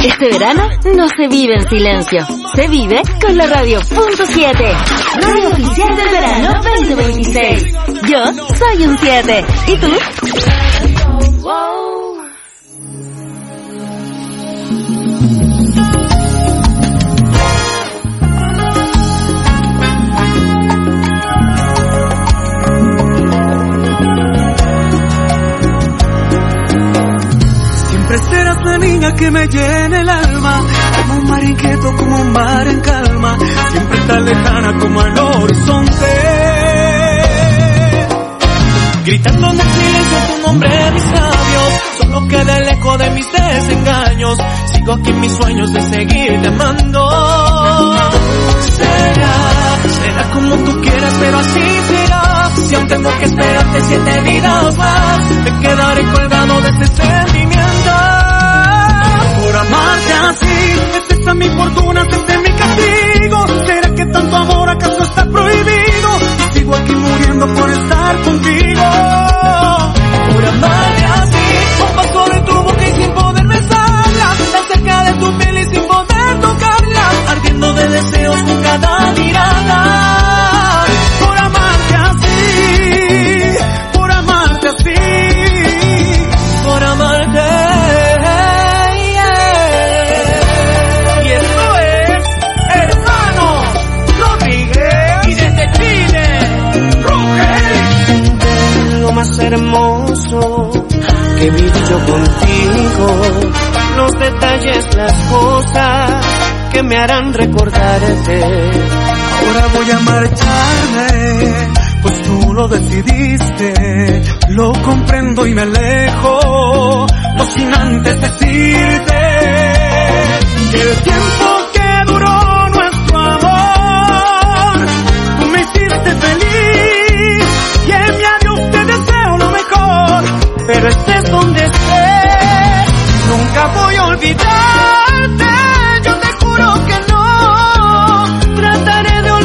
Este verano no se vive en silencio, se vive con la Radio.7, radio oficial del verano 2026. Yo soy un 7, ¿y tú? Siempre serás la niña que me llena el alma, como un mar inquieto, como un mar en calma, siempre tan lejana como el horizonte. Gritando en el silencio tu nombre en mis labios, solo queda el eco de mis desengaños. Sigo aquí en mis sueños de seguirte amando. Será como tú quieras, pero así será. Si aún tengo que esperarte 7 vidas más, te quedaré colgado de este sentimiento. Por amarte así, es esta mi fortuna, este es mi castigo. ¿Será que tanto amor acaso está prohibido? Sigo aquí muriendo por estar contigo. Por amarte así, un paso de tu boca y sin poder besarla, tan cerca de tu piel y sin poder tocarla, ardiendo de deseos con cada mirada. Por amarte así, por amarte así, por amarte. Y esto es Hermano Rodríguez y desde Chile, Roger. Lo más hermoso que he visto contigo, los detalles, las cosas que me harán recordarte. Ahora voy a marcharme, pues tú lo decidiste. Lo comprendo y me alejo, no sin antes decirte que el tiempo